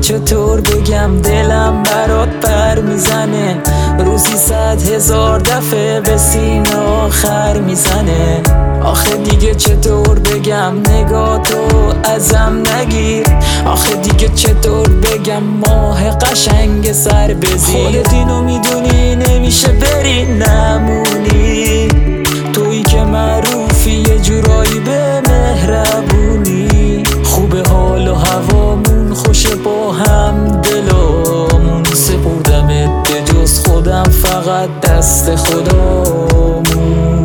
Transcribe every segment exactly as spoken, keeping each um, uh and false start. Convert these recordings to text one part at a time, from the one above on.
چطور بگم دلم برات پر میزنه، روزی صد هزار دفعه به سینه آخر میزنه. آخه دیگه چطور بگم نگاتو ازم نگیر، آخه دیگه چطور بگم ماه قشنگ سر بزیر. خودت اینو میدونی نمیشه بری نمونی، تویی که معروفی یه جورایی به مهربونی. خوبه حال و هوامون خوشه با هم دلامون، سپردمت به جز خودم فقط دست خدامون.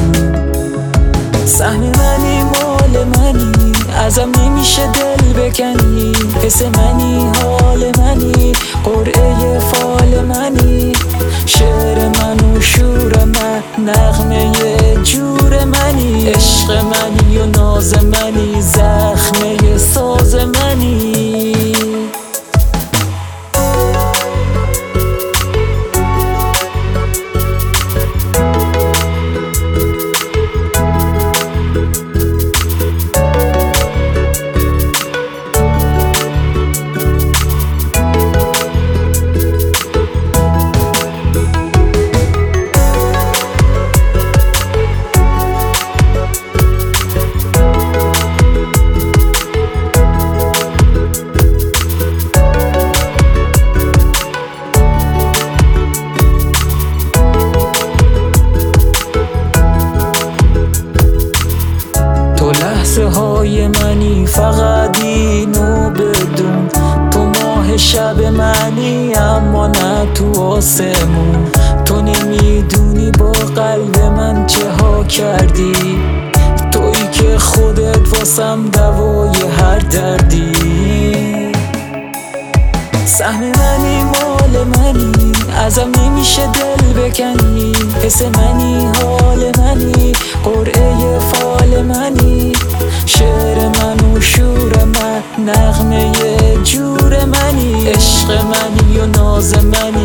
سهم منی مال منی، ازم نمیشه دل بکنی، حس منی حال منی، قرعه فال منی، شعر من و شور من، نغمه جور منی، عشق منی و ناز منی، زخمه ساز منی. لحظه های منی فقط اینو بدون، تو ماه شب منی اما نه تو آسمون. تو نمیدونی با قلب من چه ها کردی، تویی که خودت واسم دوای هر دردی. سهم منی مال منی، ازم نمیشه دل بکنی، حس منی حال منی، قرعه فال منی، شعر من و شور من، نغمه جور منی، عشق منی و ناز منی،